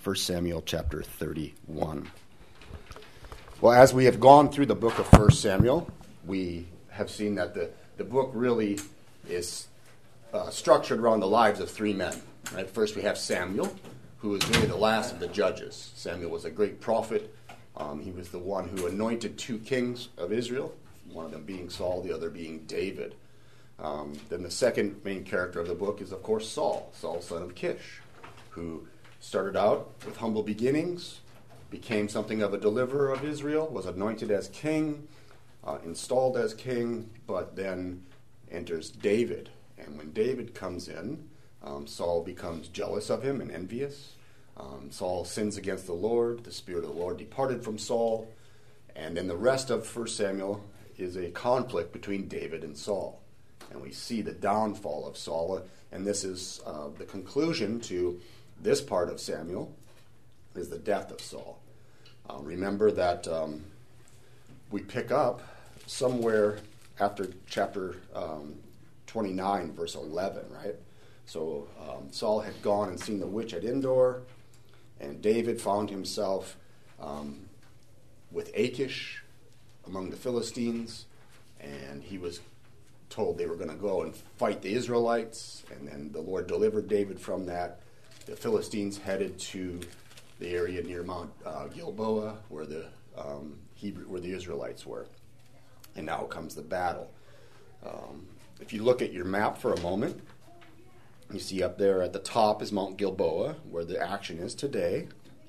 1 Samuel chapter 31. Well, as we have gone through the book of 1 Samuel, we have seen that the book really is structured around the lives of three men. Right? First, we have Samuel, who is really the last of the judges. Samuel was a great prophet. He was the one who anointed two kings of Israel, one of them being Saul, the other being David. Then the second main character of the book is, of course, Saul, son of Kish, who started out with humble beginnings, became something of a deliverer of Israel, was anointed as king, installed as king, but then enters David. And when David comes in, Saul becomes jealous of him and envious. Saul sins against the Lord. The Spirit of the Lord departed from Saul. And then the rest of 1 Samuel is a conflict between David and Saul. And we see the downfall of Saul. And this is the conclusion to this part of Samuel, is the death of Saul. Remember that we pick up somewhere after chapter 29, verse 11, right? So Saul had gone and seen the witch at Endor, and David found himself with Achish among the Philistines, and he was told they were going to go and fight the Israelites, and then the Lord delivered David from that. The Philistines headed to the area near Mount Gilboa, where the Israelites were, and now comes the battle. If you look at your map for a moment, you see up there at the top is Mount Gilboa, where the action is today.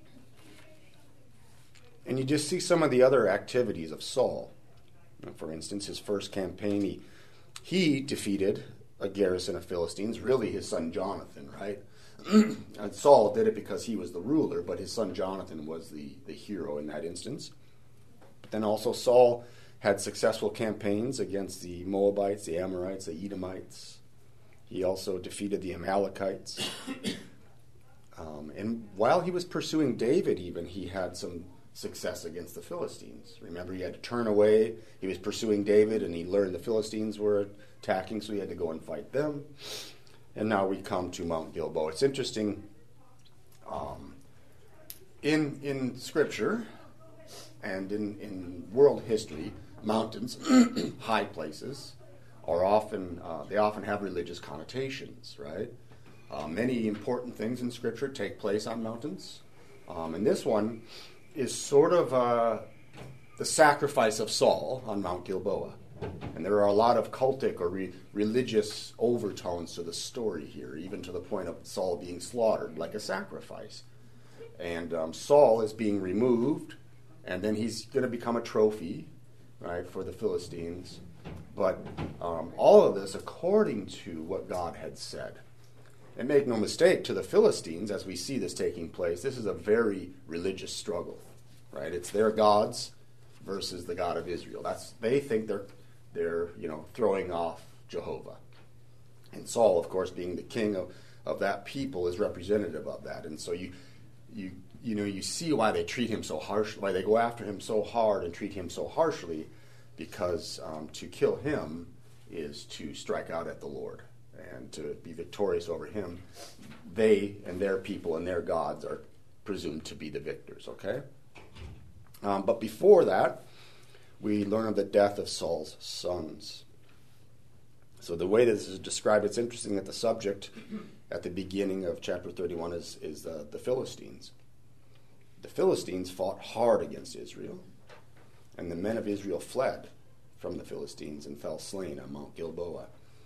And you just see some of the other activities of Saul. For instance, his first campaign, he defeated a garrison of Philistines, really his son Jonathan, right? And Saul did it because he was the ruler, but his son Jonathan was the hero in that instance. But then also Saul had successful campaigns against the Moabites, the Amorites, the Edomites. He also defeated the Amalekites. And while he was pursuing David even, he had some success against the Philistines. Remember, he had to turn away. He was pursuing David, and he learned the Philistines were attacking, so he had to go and fight them. And now we come to Mount Gilboa. It's interesting, in Scripture and in world history, mountains, high places, are often they often have religious connotations, right? Many important things in Scripture take place on mountains, and this one is sort of the sacrifice of Saul on Mount Gilboa. And there are a lot of cultic or religious overtones to the story here, even to the point of Saul being slaughtered like a sacrifice. And Saul is being removed, and then he's going to become a trophy, right, for the Philistines. But all of this according to what God had said. And make no mistake, to the Philistines, as we see this taking place, this is a very religious struggle, right? It's their gods versus the God of Israel. They think they're throwing off Jehovah. And Saul, of course, being the king of that people, is representative of that. And so you see why they treat him so harshly, why they go after him so hard and treat him so harshly, because to kill him is to strike out at the Lord and to be victorious over him. They and their people and their gods are presumed to be the victors, okay? But before that, we learn of the death of Saul's sons. So the way this is described, it's interesting that the subject at the beginning of chapter 31 is the Philistines. The Philistines fought hard against Israel, and the men of Israel fled from the Philistines and fell slain on Mount Gilboa.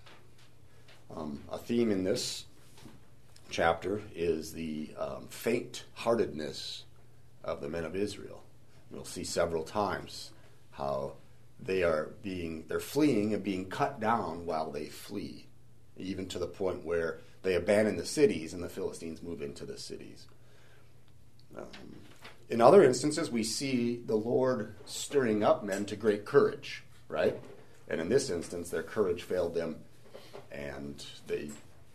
A theme in this chapter is the faint-heartedness of the men of Israel. We'll see several times how they're fleeing and being cut down while they flee, even to the point where they abandon the cities and the Philistines move into the cities. In other instances, we see the Lord stirring up men to great courage, right? And in this instance, their courage failed them, and they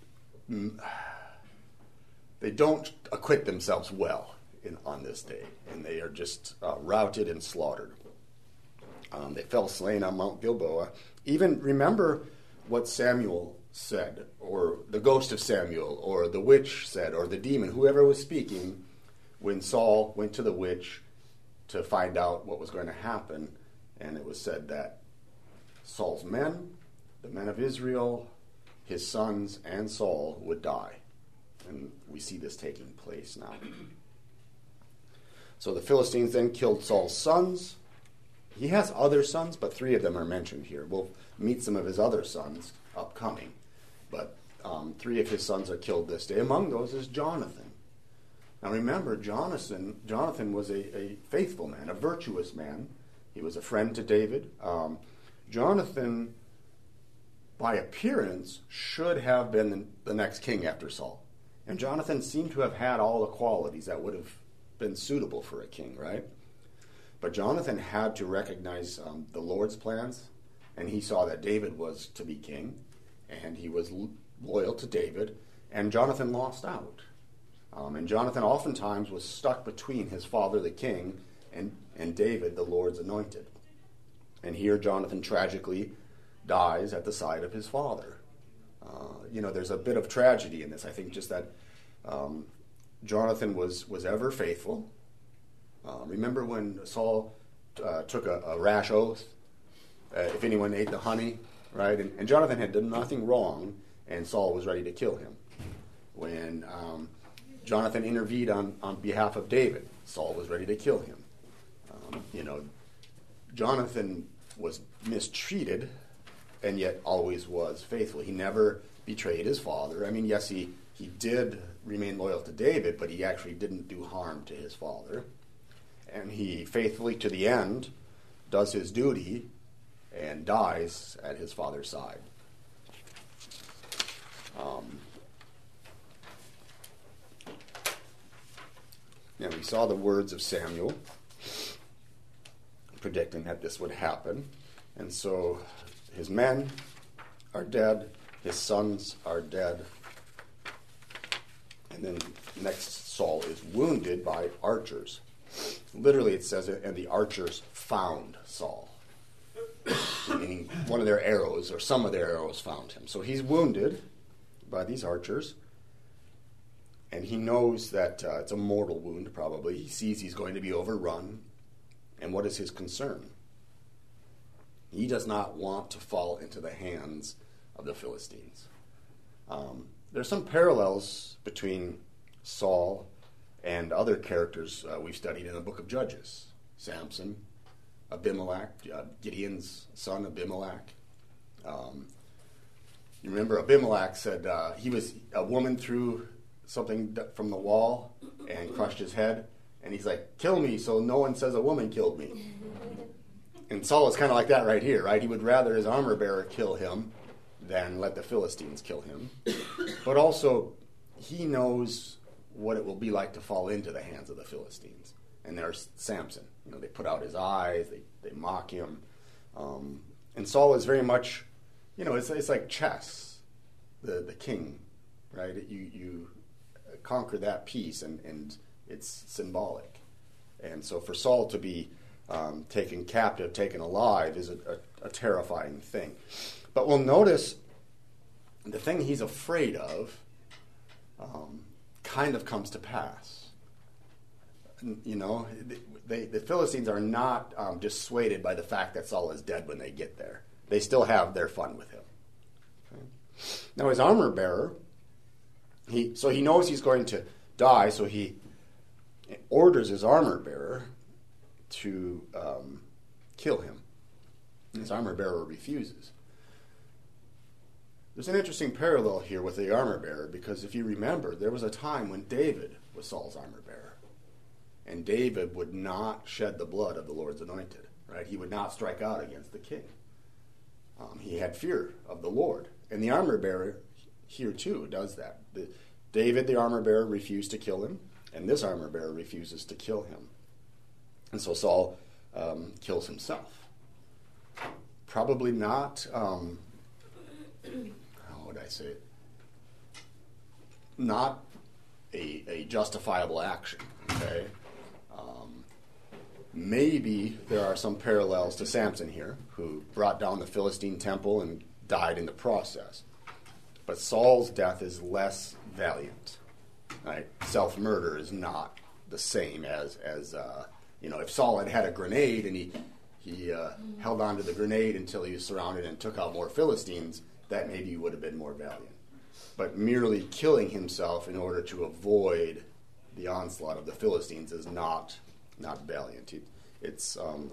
don't acquit themselves well on this day, and they are just routed and slaughtered. They fell slain on Mount Gilboa. Even remember what Samuel said, or the ghost of Samuel, or the witch said, or the demon, whoever was speaking, when Saul went to the witch to find out what was going to happen, and it was said that Saul's men, the men of Israel, his sons, and Saul would die. And we see this taking place now. So the Philistines then killed Saul's sons. He has other sons, but 3 of them are mentioned here. We'll meet some of his other sons upcoming. But 3 of his sons are killed this day. Among those is Jonathan. Now remember, Jonathan was a faithful man, a virtuous man. He was a friend to David. Jonathan, by appearance, should have been the next king after Saul. And Jonathan seemed to have had all the qualities that would have been suitable for a king, right? But Jonathan had to recognize the Lord's plans, and he saw that David was to be king, and he was loyal to David, and Jonathan lost out. And Jonathan oftentimes was stuck between his father, the king, and David, the Lord's anointed. And here Jonathan tragically dies at the side of his father. There's a bit of tragedy in this. I think just that Jonathan was ever faithful. Remember when Saul took a rash oath, if anyone ate the honey, right? And Jonathan had done nothing wrong, and Saul was ready to kill him. When Jonathan intervened on behalf of David, Saul was ready to kill him. Jonathan was mistreated, and yet always was faithful. He never betrayed his father. I mean, yes, he did remain loyal to David, but he actually didn't do harm to his father. And he faithfully to the end does his duty and dies at his father's side. Now we saw the words of Samuel predicting that this would happen. And so his men are dead, his sons are dead. And then next, Saul is wounded by archers. Literally it says, and the archers found Saul. Meaning one of their arrows, or some of their arrows, found him. So he's wounded by these archers. And he knows that it's a mortal wound, probably. He sees he's going to be overrun. And what is his concern? He does not want to fall into the hands of the Philistines. There's some parallels between Saul and other characters we've studied in the book of Judges. Samson, Abimelech, Gideon's son Abimelech. You remember Abimelech said a woman threw something from the wall and crushed his head. And he's like, kill me so no one says a woman killed me. And Saul is kind of like that right here, right? He would rather his armor bearer kill him than let the Philistines kill him. But also, he knows what it will be like to fall into the hands of the Philistines. And there's Samson. They put out his eyes, they mock him. And Saul is very much, it's like chess, the king, right? You conquer that piece, and it's symbolic. And so for Saul to be taken captive, taken alive, is a terrifying thing. But we'll notice the thing he's afraid of kind of comes to pass. The Philistines are not dissuaded by the fact that Saul is dead when they get there. They still have their fun with him. Okay? Now his armor bearer, he knows he's going to die, so he orders his armor bearer to kill him. His armor bearer refuses. There's an interesting parallel here with the armor bearer, because if you remember, there was a time when David was Saul's armor bearer. And David would not shed the blood of the Lord's anointed, right? He would not strike out against the king. He had fear of the Lord. And the armor bearer here too does that. David, the armor bearer, refused to kill him, and this armor bearer refuses to kill him. And so Saul kills himself. Probably not, how would I say it? Not a justifiable action, okay? Maybe there are some parallels to Samson here, who brought down the Philistine temple and died in the process. But Saul's death is less valiant. Right? Self-murder is not the same as if Saul had a grenade and he held on to the grenade until he was surrounded and took out more Philistines, that maybe would have been more valiant. But merely killing himself in order to avoid the onslaught of the Philistines is not valiant. It's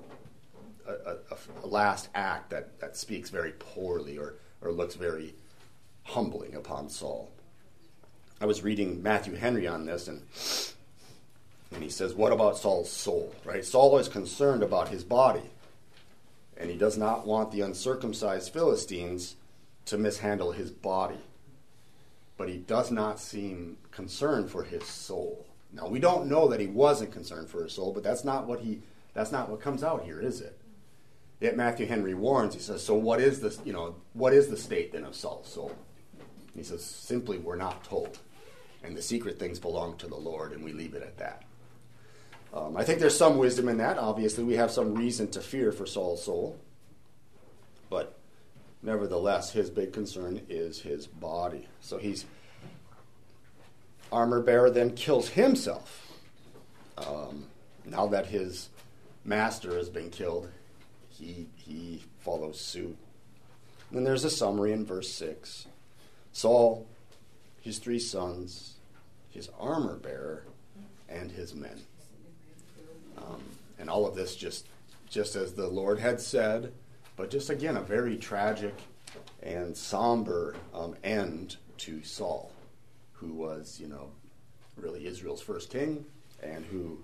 a last act that speaks very poorly or looks very humbling upon Saul. I was reading Matthew Henry on this, and he says, what about Saul's soul? Right? Saul is concerned about his body, and he does not want the uncircumcised Philistines to mishandle his body. But he does not seem concerned for his soul. Now, we don't know that he wasn't concerned for his soul, but that's not what comes out here, is it? Yet Matthew Henry warns, he says, so what is the state then of Saul's soul? And he says, simply, we're not told. And the secret things belong to the Lord, and we leave it at that. I think there's some wisdom in that. Obviously, we have some reason to fear for Saul's soul. But nevertheless, his big concern is his body. So armor bearer then kills himself. Now that his master has been killed, he follows suit. And then there's a summary in verse 6. Saul, his 3 sons, his armor bearer, and his men. And all of this just as the Lord had said, but just again a very tragic and somber end to Saul, who was, really Israel's first king, and who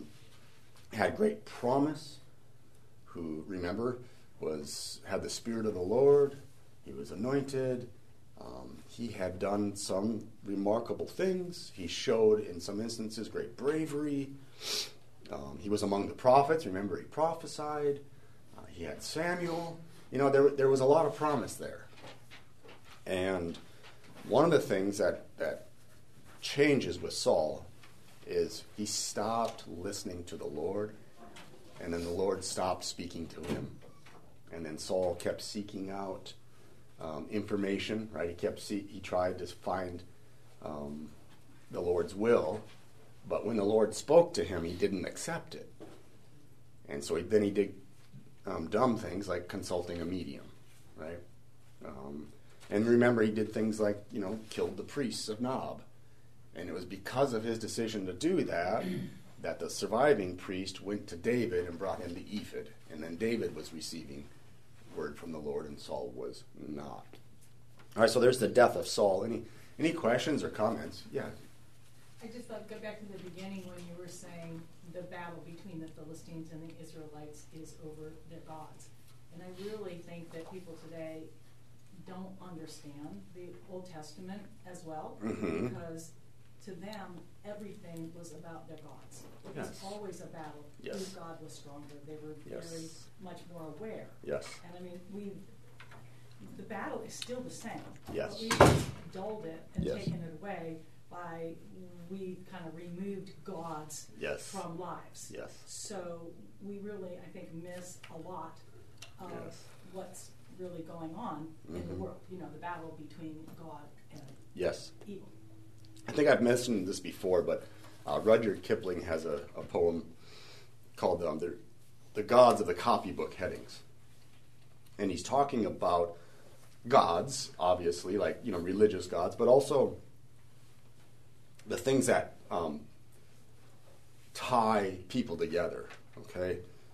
had great promise, who, remember, had the Spirit of the Lord. He was anointed. He had done some remarkable things. He showed, in some instances, great bravery. He was among the prophets. Remember, he prophesied. He had Samuel. There was a lot of promise there. And one of the things that changes with Saul is he stopped listening to the Lord, and then the Lord stopped speaking to him. And then Saul kept seeking out information, right? He tried to find the Lord's will, but when the Lord spoke to him, he didn't accept it. And so he did dumb things like consulting a medium, right? And remember, he did things like, killed the priests of Nob. And it was because of his decision to do that that the surviving priest went to David and brought him the ephod. And then David was receiving word from the Lord, and Saul was not. All right, so there's the death of Saul. Any questions or comments? Yeah. I just thought, go back to the beginning when you were saying the battle between the Philistines and the Israelites is over their gods. And I really think that people today don't understand the Old Testament as well, because to them, everything was about their gods. It was always a battle. Yes. Whose God was stronger. They were very much more aware. Yes. And I mean, the battle is still the same. Yes. But we've just dulled it and Yes. taken it away by we kind of removed gods from lives. Yes. So we really, I think, miss a lot of what's really going on in the world. The battle between God and evil. I think I've mentioned this before, but Rudyard Kipling has a poem called The Gods of the Copybook Headings. And he's talking about gods, obviously, like, religious gods, but also the things that tie people together, okay?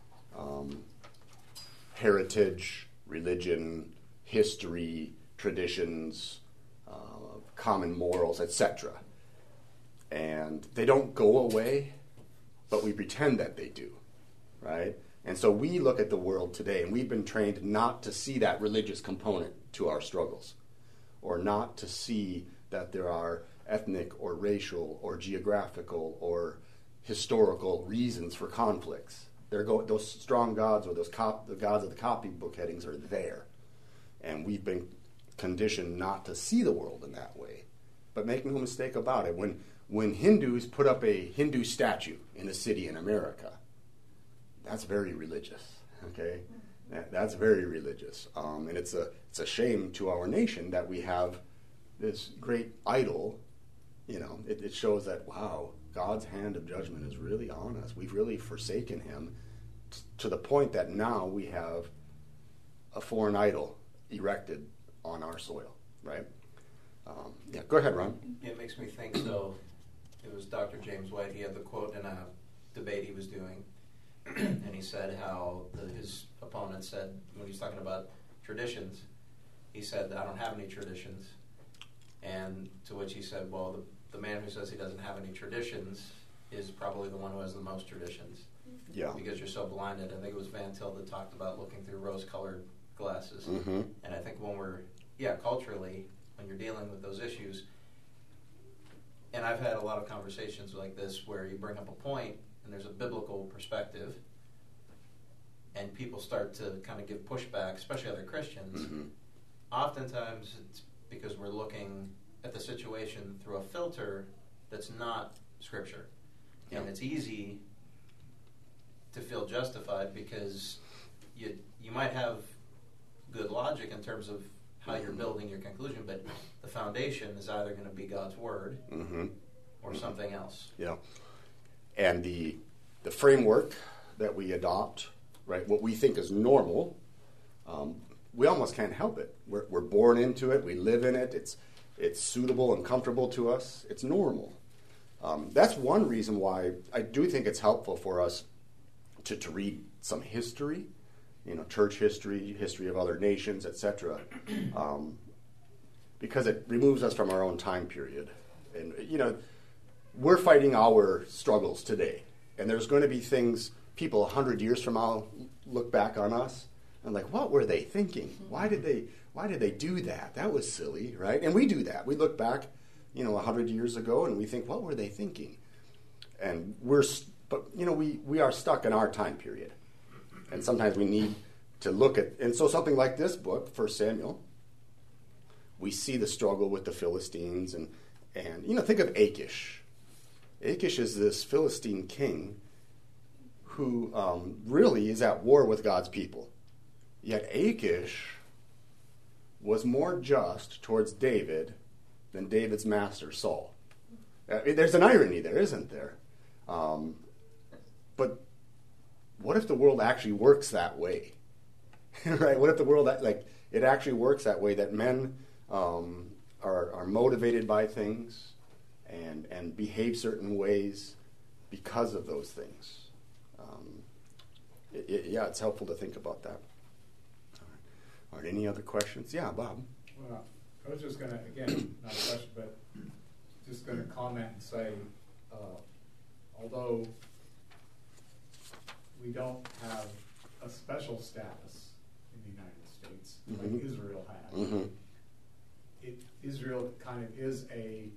Heritage, religion, history, traditions, common morals, etc. And they don't go away, but we pretend that they do, right? And so we look at the world today, and we've been trained not to see that religious component to our struggles, or not to see that there are ethnic or racial or geographical or historical reasons for conflicts. Those strong gods, or the gods of the copybook headings, are there. And we've been conditioned not to see the world in that way. But make no mistake about it, when Hindus put up a Hindu statue in a city in America, that's very religious, okay? That's very religious. And it's a shame to our nation that we have this great idol. It shows that, wow, God's hand of judgment is really on us. We've really forsaken him to the point that now we have a foreign idol erected on our soil, right? Yeah, go ahead, Ron. It makes me think, so it was Dr. James White. He had the quote in a debate he was doing, and he said how his opponent said, when he's talking about traditions, he said, I don't have any traditions. And to which he said, well, the man who says he doesn't have any traditions is probably the one who has the most traditions. Yeah. Because you're so blinded. I think it was Van Til that talked about looking through rose-colored glasses. Mm-hmm. And I think when we're, culturally, when you're dealing with those issues, and I've had a lot of conversations like this where you bring up a point and there's a biblical perspective and people start to kind of give pushback, especially other Christians. Mm-hmm. Oftentimes it's because we're looking at the situation through a filter that's not Scripture. Yeah. And it's easy to feel justified because you might have good logic in terms of how you're building your conclusion, but the foundation is either going to be God's Word Mm-hmm. or something else. Yeah. And the framework that we adopt, right, what we think is normal, we almost can't help it. We're born into it. We live in it. It's suitable and comfortable to us. It's normal. That's one reason why I do think it's helpful for us to read some history, church history of other nations, etc., because it removes us from our own time period. And, we're fighting our struggles today. And there's going to be things people 100 years from now look back on us and like, what were they thinking? Why did they do that? That was silly, right? And we do that. We look back, 100 years ago and we think, what were they thinking? And we are stuck in our time period. And sometimes we need to look at, and so something like this book, 1 Samuel, we see the struggle with the Philistines and think of Achish. Achish is this Philistine king who really is at war with God's people. Yet Achish was more just towards David than David's master, Saul. There's an irony there, isn't there? But what if the world actually works that way? Right? What if the world, it actually works that way, that men are motivated by things and behave certain ways because of those things? It's helpful to think about that. All right, any other questions? Yeah, Bob. Well, I was just going to, again, not a question, but just going to comment and say, although we don't have a special status in the United States like Israel has, Mm-hmm. Israel kind of is a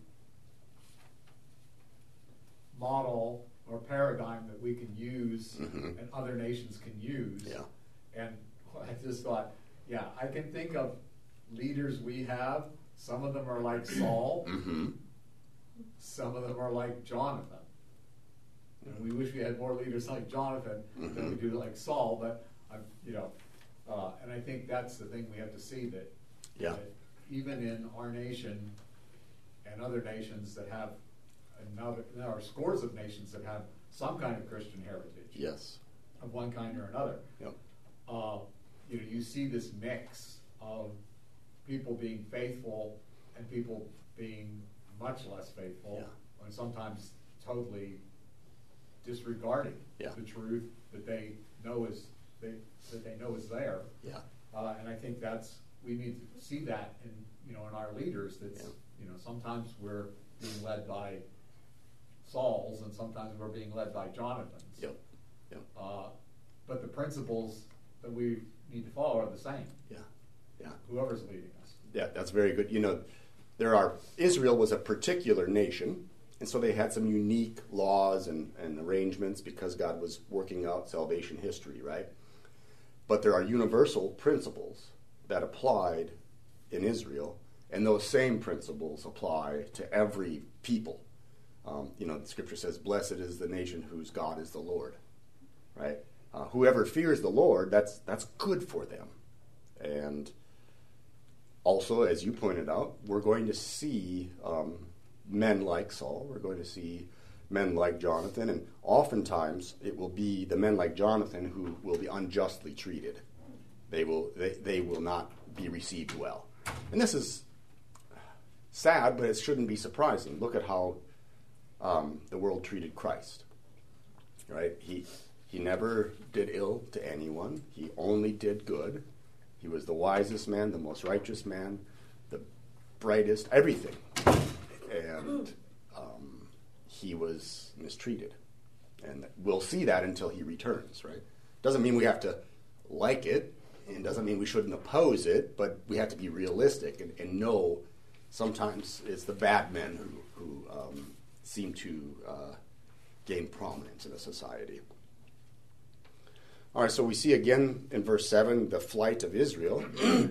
model or paradigm that we can use and other nations can use. Yeah. And I just thought, I can think of leaders we have. Some of them are like Saul. Mm-hmm. Some of them are like Jonathan. And we wish we had more leaders like Jonathan than we do like Saul. But and I think that's the thing we have to see, that even in our nation and other nations that have there are scores of nations that have some kind of Christian heritage. Yes. Of one kind or another. Yep. You see this mix of people being faithful and people being much less faithful, and sometimes totally disregarding the truth that they know is there. Yeah. And I think we need to see that in our leaders. That's sometimes we're being led by Sauls and sometimes we're being led by Jonathans. Yep. But the principles that we need to follow are the same. Yeah. Whoever's leading us. Yeah, that's very good. Israel was a particular nation, and so they had some unique laws and arrangements because God was working out salvation history, right? But there are universal principles that applied in Israel, and those same principles apply to every people. The scripture says, blessed is the nation whose God is the Lord, right? Whoever fears the Lord, that's good for them. And also, as you pointed out, we're going to see men like Saul. We're going to see men like Jonathan, and oftentimes it will be the men like Jonathan who will be unjustly treated. They will not be received well. And this is sad, but it shouldn't be surprising. Look at how the world treated Christ. Right? He never did ill to anyone. He only did good. He was the wisest man, the most righteous man, the brightest, everything. And he was mistreated. And we'll see that until he returns, right? Doesn't mean we have to like it, and doesn't mean we shouldn't oppose it, but we have to be realistic and know sometimes it's the bad men who seem to gain prominence in a society. All right, so we see again in verse 7 the flight of Israel.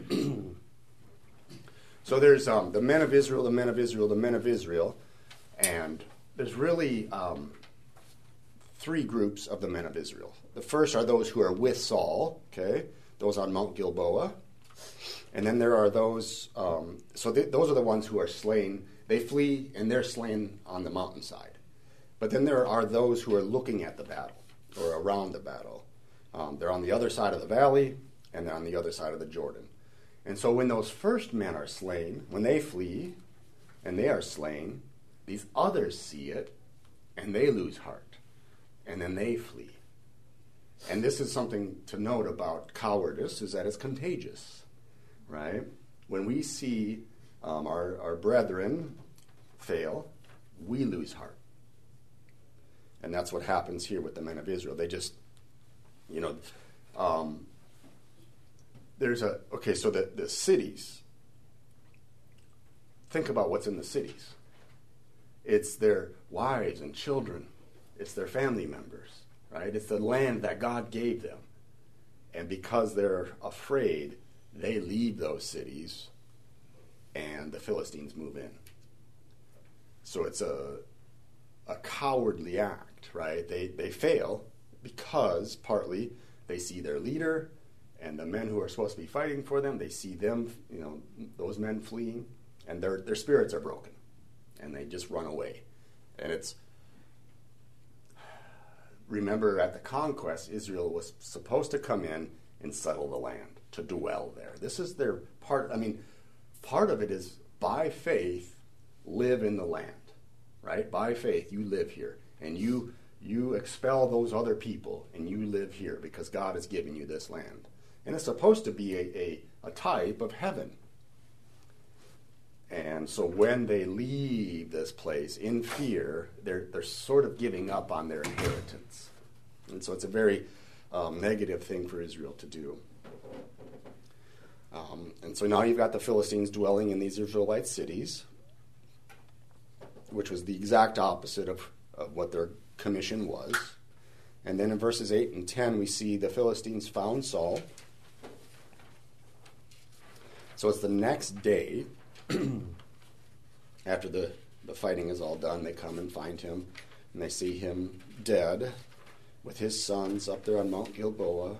So there's the men of Israel, the men of Israel, the men of Israel, and there's really three groups of the men of Israel. The first are those who are with Saul, okay, those on Mount Gilboa. And then there are those, those are the ones who are slain. They flee and they're slain on the mountainside. But then there are those who are looking at the battle or around the battle. They're on the other side of the valley and they're on the other side of the Jordan. And so when those first men are slain, when they flee and they are slain, these others see it and they lose heart. And then they flee. And this is something to note about cowardice, is that it's contagious, right? When we see our brethren fail, we lose heart. And that's what happens here with the men of Israel. They just, so the cities, think about what's in the cities. It's their wives and children. It's their family members, right? It's the land that God gave them. And because they're afraid, they leave those cities and the Philistines move in. So it's a cowardly act, right? They fail because partly they see their leader and the men who are supposed to be fighting for them, they see them, those men fleeing, and their spirits are broken. And they just run away. And remember at the conquest, Israel was supposed to come in and settle the land, to dwell there. This is their part. Part of it is by faith, live in the land, right? By faith, you live here. And you expel those other people, and you live here because God has given you this land. And it's supposed to be a type of heaven. And so when they leave this place in fear, they're sort of giving up on their inheritance. And so it's a very negative thing for Israel to do. And so now you've got the Philistines dwelling in these Israelite cities, which was the exact opposite of what their commission was. And then in verses 8 and 10, we see the Philistines found Saul. So it's the next day. After the fighting is all done, they come and find him, and they see him dead with his sons up there on Mount Gilboa.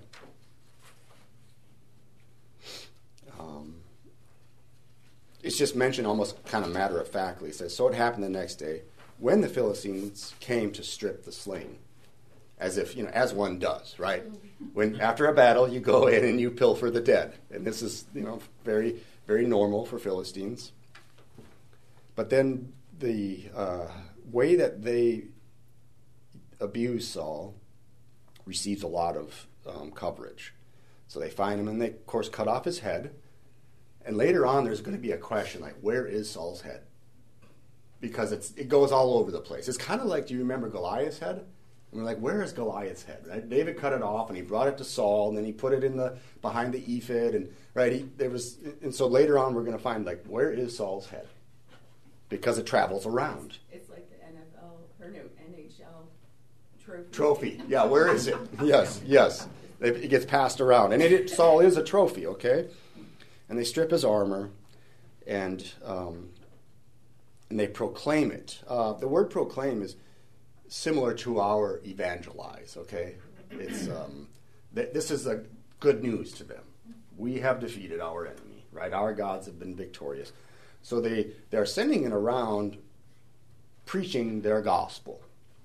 It's just mentioned almost kind of matter-of-factly. It says, so it happened the next day when the Philistines came to strip the slain. As if, as one does, right? When after a battle, you go in and you pilfer the dead. And this is, very, very normal for Philistines. But then the way that they abuse Saul receives a lot of coverage. So they find him and they, of course, cut off his head. And later on, there's going to be a question like, where is Saul's head? Because it goes all over the place. It's kind of like, do you remember Goliath's head? And we're like, where is Goliath's head? Right? David cut it off and he brought it to Saul, and then he put it behind the ephod, and right. And so later on, we're going to find like, where is Saul's head? Because it travels around. It's like the NFL or no NHL trophy. Yeah, where is it? Yes. It gets passed around, and Saul is a trophy. Okay, and they strip his armor, and they proclaim it. The word proclaim is similar to our evangelize. Okay, it's this is a good news to them. We have defeated our enemy. Right, our gods have been victorious. So they're sending it around, preaching their gospel.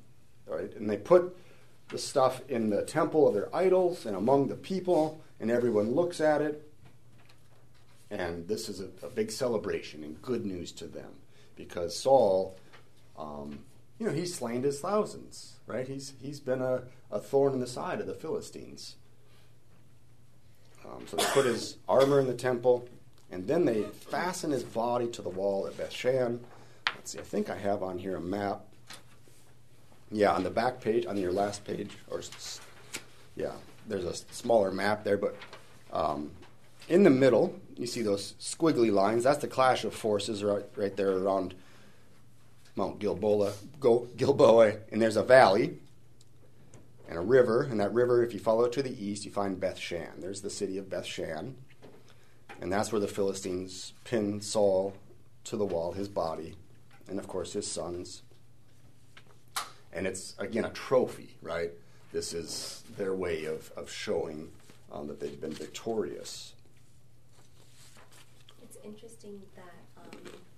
right? And they put the stuff in the temple of their idols and among the people, and everyone looks at it. And this is a big celebration and good news to them, because Saul, he's slain his thousands, right? He's been a thorn in the side of the Philistines. So they put his armor in the temple, and then they fasten his body to the wall at Bethshan. Let's see, I think I have on here a map. Yeah, on the back page, on your last page, there's a smaller map there, but in the middle, you see those squiggly lines. That's the clash of forces right there around Mount Gilboa, and there's a valley and a river, and that river, if you follow it to the east, you find Bethshan. There's the city of Bethshan, and that's where the Philistines pinned Saul to the wall, his body, and of course his sons. And it's, again, a trophy, right? This is their way of showing that they've been victorious. It's interesting that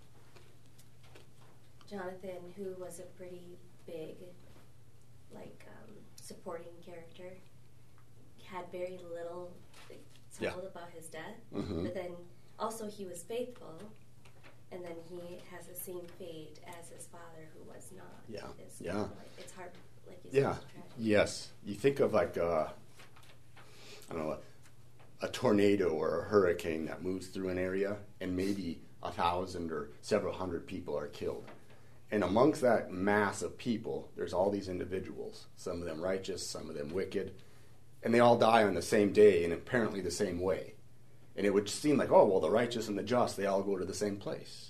Jonathan, who was a pretty big, supporting character, had very little told about his death. Mm-hmm. But then also he was faithful, and then he has the same fate as his father, who was not. Yeah. It's hard, like you said. Yeah. Yes. You think of a tornado or a hurricane that moves through an area, and maybe 1,000 or several hundred people are killed. And amongst that mass of people, there's all these individuals, some of them righteous, some of them wicked, and they all die on the same day and apparently the same way. And it would seem like, the righteous and the just, they all go to the same place.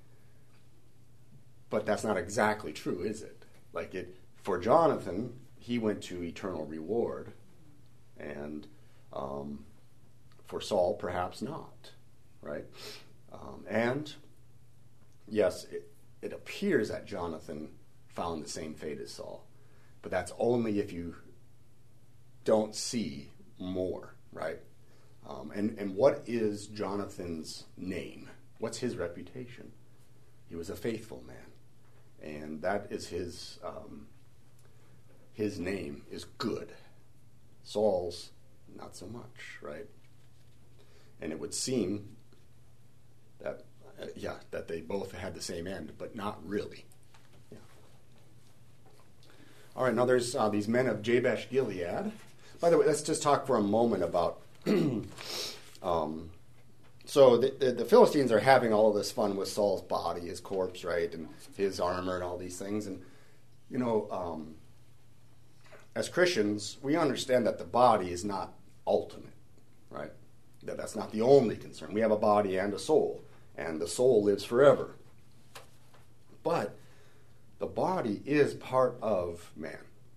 But that's not exactly true, is it? For Jonathan, he went to eternal reward, and for Saul, perhaps not, right? And yes, it appears that Jonathan found the same fate as Saul, but that's only if you don't see more, right? And what is Jonathan's name? What's his reputation? He was a faithful man, and that is his name is good. Saul's not so much, right? And it would seem that that they both had the same end, but not really. Yeah. All right, now there's these men of Jabesh Gilead. By the way, let's just talk for a moment about. So the Philistines are having all of this fun with Saul's body, his corpse, right, and his armor and all these things. And as Christians, we understand that the body is not ultimate, right? That's not the only concern. We have a body and a soul, and the soul lives forever. But the body is part of man,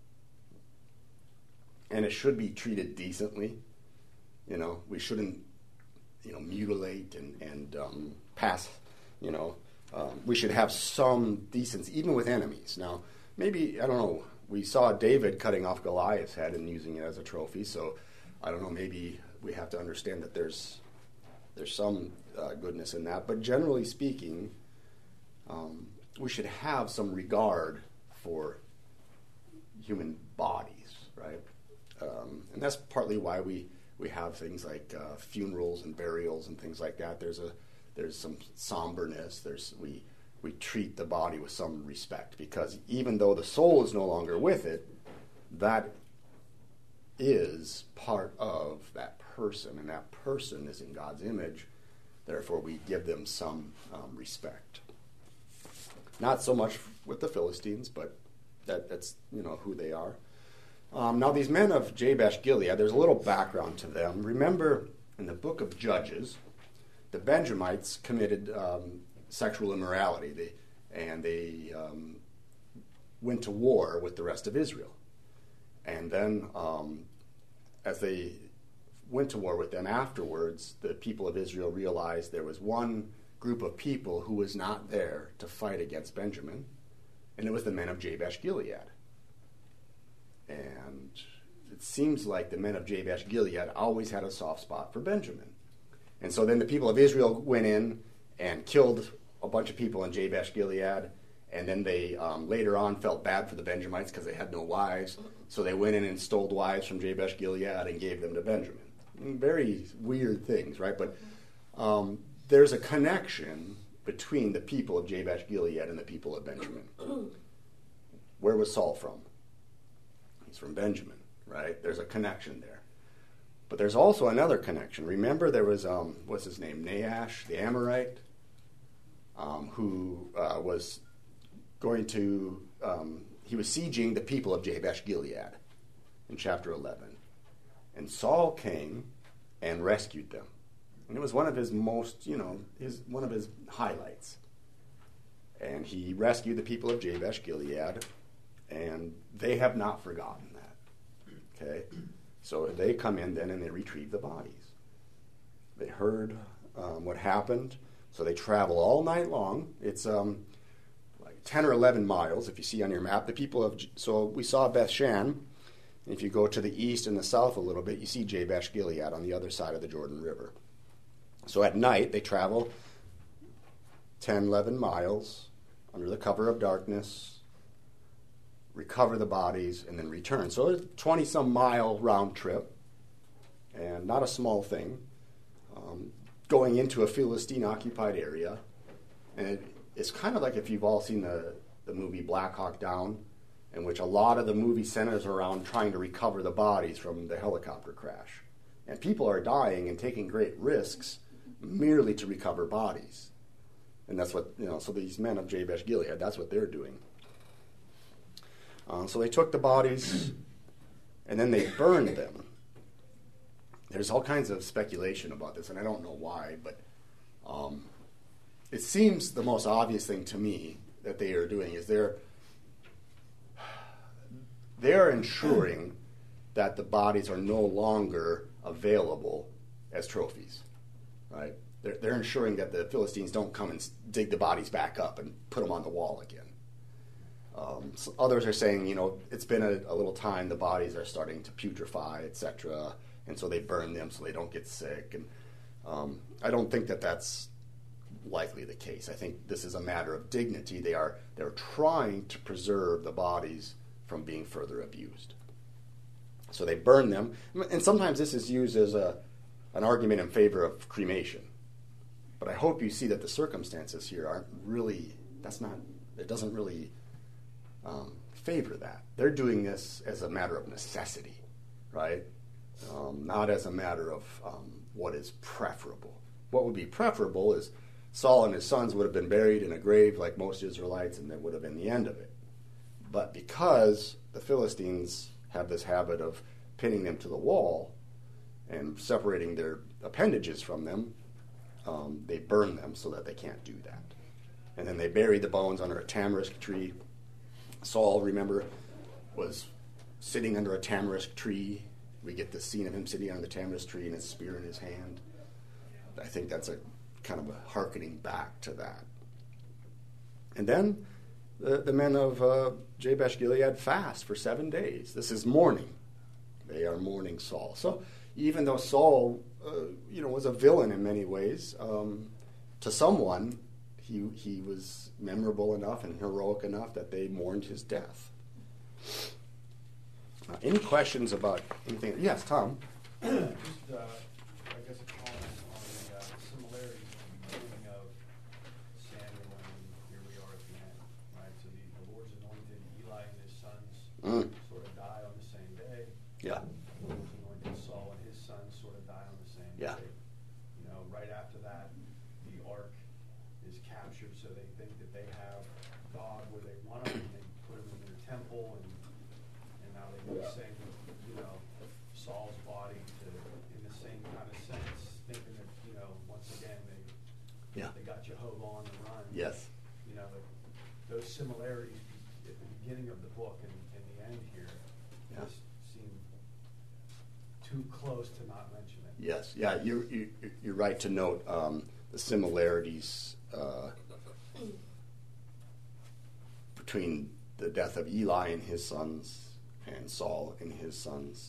and it should be treated decently. We shouldn't, mutilate and pass. We should have some decency, even with enemies. Now, maybe, I don't know, we saw David cutting off Goliath's head and using it as a trophy, so I don't know, maybe we have to understand that there's some goodness in that. But generally speaking, we should have some regard for human bodies, right? And that's partly why we have things like funerals and burials and things like that. There's some somberness. We treat the body with some respect, because even though the soul is no longer with it, that is part of that person, and that person is in God's image. Therefore, we give them some respect. Not so much with the Philistines, but that's who they are. Now, these men of Jabesh Gilead, there's a little background to them. Remember, in the book of Judges, the Benjamites committed sexual immorality, they went to war with the rest of Israel. And then, as they went to war with them afterwards, the people of Israel realized there was one group of people who was not there to fight against Benjamin, and it was the men of Jabesh Gilead. And it seems like the men of Jabesh Gilead always had a soft spot for Benjamin. And so then the people of Israel went in and killed a bunch of people in Jabesh Gilead, And then they later on felt bad for the Benjamites because they had no wives. So they went in and stole wives from Jabesh Gilead and gave them to Benjamin. Very weird things, right? But there's a connection between the people of Jabesh Gilead and the people of Benjamin. Where was Saul from? He's from Benjamin, right? There's a connection there. But there's also another connection. Remember there was, what's his name, Nahash, the Amorite, who was going to, he was sieging the people of Jabesh Gilead in chapter 11. And Saul came and rescued them. And it was one of his most, one of his highlights. And he rescued the people of Jabesh Gilead, and they have not forgotten that. Okay? So they come in then and they retrieve the bodies. They heard what happened, so they travel all night long. It's like 10 or 11 miles, if you see on your map. So we saw Beth-Shan. If you go to the east and the south a little bit, you see Jabesh Gilead on the other side of the Jordan River. So at night, they travel 10, 11 miles under the cover of darkness, recover the bodies, and then return. So it's a 20-some mile round trip, and not a small thing, going into a Philistine-occupied area. And it's kind of like if you've all seen the movie Black Hawk Down, in which a lot of the movie centers around trying to recover the bodies from the helicopter crash. And people are dying and taking great risks merely to recover bodies. And that's what, so these men of Jabesh Gilead, that's what they're doing. So they took the bodies, and then they burned them. There's all kinds of speculation about this, and I don't know why, but it seems the most obvious thing to me that they are doing is they're ensuring that the bodies are no longer available as trophies, right? They're ensuring that the Philistines don't come and dig the bodies back up and put them on the wall again. So others are saying, it's been a little time, the bodies are starting to putrefy, etc., and so they burn them so they don't get sick. And I don't think that that's likely the case. I think this is a matter of dignity. They're trying to preserve the bodies from being further abused. So they burn them, and sometimes this is used as an argument in favor of cremation. But I hope you see that the circumstances here aren't really, it doesn't really favor that. They're doing this as a matter of necessity, right? Not as a matter of what is preferable. What would be preferable is Saul and his sons would have been buried in a grave like most Israelites, and that would have been the end of it. But because the Philistines have this habit of pinning them to the wall and separating their appendages from them, they burn them so that they can't do that. And then they bury the bones under a tamarisk tree. Saul, remember, was sitting under a tamarisk tree. We get the scene of him sitting on the tamarisk tree and his spear in his hand. I think that's a kind of a hearkening back to that. And then the men of Jabesh Gilead fast for 7 days. This is mourning. They are mourning Saul. So even though Saul, was a villain in many ways, to someone, he was memorable enough and heroic enough that they mourned his death. Any questions about anything? Yes, Tom. Just, I guess a comment on the similarities at the beginning of Samuel and here we are at the end, right? So the Lord's anointed Eli and his sons sort of die on the same day. Yeah. The Lord's anointed Saul and his sons sort of die on the same Yeah. day. Right after that, the ark is captured, so they think that they have God where they want him, and they put him in their temple, and now they do the same with, Saul's body in the same kind of sense, thinking that, once again, they got Jehovah on the run. Yes. Those similarities at the beginning of the book and the end here just seem too close to not mention it. Yes. Yeah, you're right to note the similarities between the death of Eli and his sons and Saul and his sons.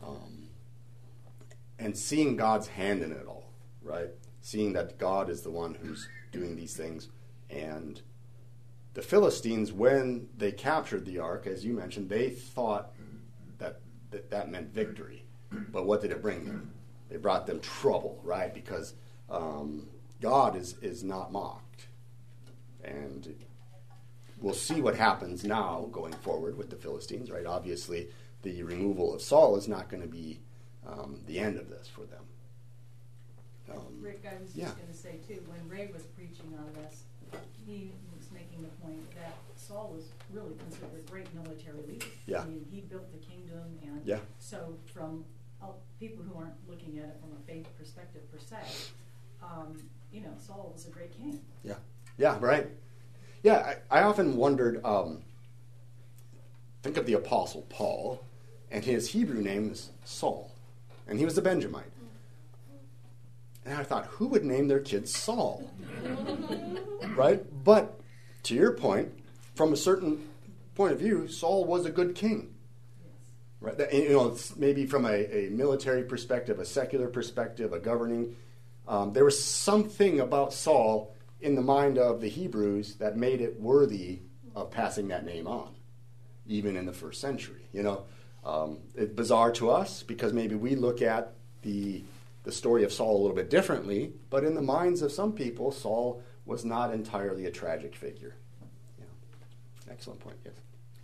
And seeing God's hand in it all, right? Seeing that God is the one who's doing these things, and the Philistines, when they captured the ark, as you mentioned, they thought that meant victory. But what did it bring them? It brought them trouble, right? Because God is not mocked. And we'll see what happens now going forward with the Philistines, right? Obviously, the removal of Saul is not going to be the end of this for them. Rick, I was just going to say, too, when Ray was preaching on this, he was making the point that Saul was really considered a great military leader. Yeah. I mean, he built the kingdom, and so from people who aren't looking at it from a faith perspective per se, Saul was a great king. Yeah, right. Yeah, I often wondered, think of the Apostle Paul, and his Hebrew name is Saul, and he was a Benjamite. And I thought, who would name their kid Saul? Right? But to your point, from a certain point of view, Saul was a good king. Right? It's maybe from a military perspective, a secular perspective, a governing. There was something about Saul in the mind of the Hebrews that made it worthy of passing that name on, even in the first century. It's bizarre to us because maybe we look at the story of Saul a little bit differently, but in the minds of some people, Saul was not entirely a tragic figure. Excellent point, yes.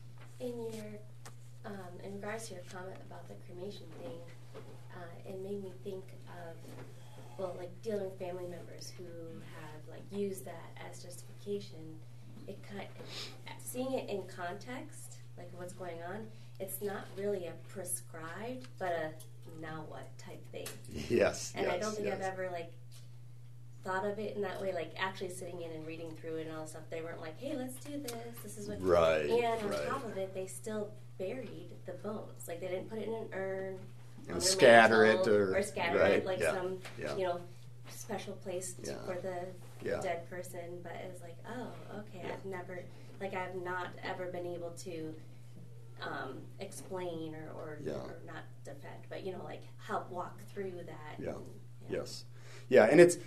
In regards to your comment about the cremation thing, it made me think of, dealing with family members who have, used that as justification. Seeing it in context, what's going on, it's not really a prescribed, but a now what type thing. Yes. And I don't think I've ever thought of it in that way, actually sitting in and reading through it and all that stuff. They weren't like, hey, let's do this. This is what. Right. And on top of it, they still buried the bones. They didn't put it in an urn and scatter it or scatter it some yeah. special place for the dead person. But it was like, oh, okay. Yeah. I've not ever been able to explain or not defend, but help walk through that. Yeah. Yes. Yeah, and it's,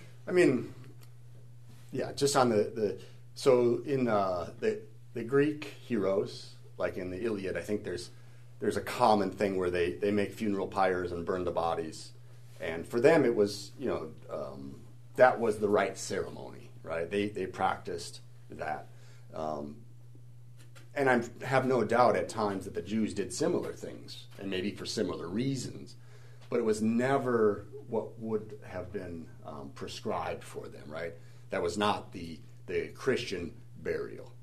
just on so in the Greek heroes, like in the Iliad, I think there's a common thing where they make funeral pyres and burn the bodies, and for them it was that was the right ceremony, right? They practiced that. And I have no doubt at times that the Jews did similar things, and maybe for similar reasons, but it was never what would have been prescribed for them, right? That was not the Christian burial.